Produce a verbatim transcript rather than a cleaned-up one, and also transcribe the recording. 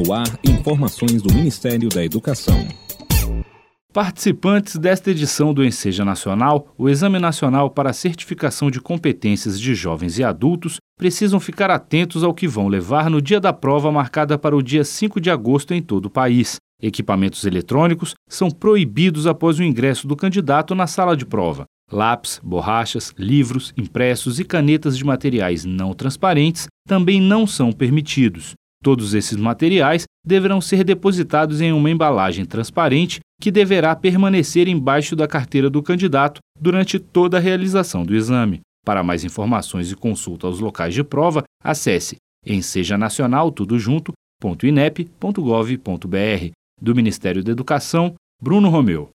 No ar, informações do Ministério da Educação. Participantes desta edição do Enseja Nacional, o Exame Nacional para a Certificação de Competências de Jovens e Adultos, precisam ficar atentos ao que vão levar no dia da prova marcada para o dia cinco de agosto em todo o país. Equipamentos eletrônicos são proibidos após o ingresso do candidato na sala de prova. Lápis, borrachas, livros, impressos e canetas de materiais não transparentes também não são permitidos. Todos esses materiais deverão ser depositados em uma embalagem transparente que deverá permanecer embaixo da carteira do candidato durante toda a realização do exame. Para mais informações e consulta aos locais de prova, acesse ensejanacional tudo junto ponto inep ponto gov ponto br. Do Ministério da Educação, Bruno Romeu.